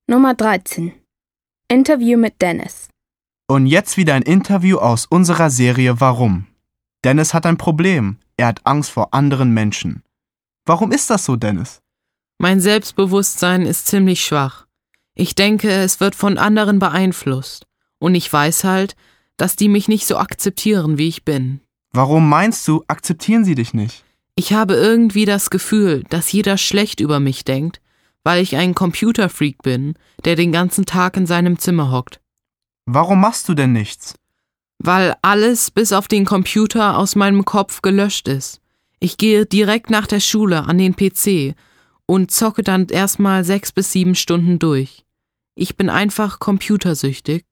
Nummer 13. Interview mit Dennis. Und jetzt wieder ein Interview aus unserer Serie Warum? Dennis hat ein Problem. Er hat Angst vor anderen Menschen. Warum ist das so, Dennis? Mein Selbstbewusstsein ist ziemlich schwach. Ich denke, es wird von anderen beeinflusst. Und ich weiß halt, dass die mich nicht so akzeptieren, wie ich bin. Warum meinst du, akzeptieren sie dich nicht? Ich habe irgendwie das Gefühl, dass jeder schlecht über mich denkt, weil ich ein Computerfreak bin, der den ganzen Tag in seinem Zimmer hockt. Warum machst du denn nichts? Weil alles bis auf den Computer aus meinem Kopf gelöscht ist. Ich gehe direkt nach der Schule an den PC und zocke dann erstmal 6 bis 7 Stunden durch. Ich bin einfach computersüchtig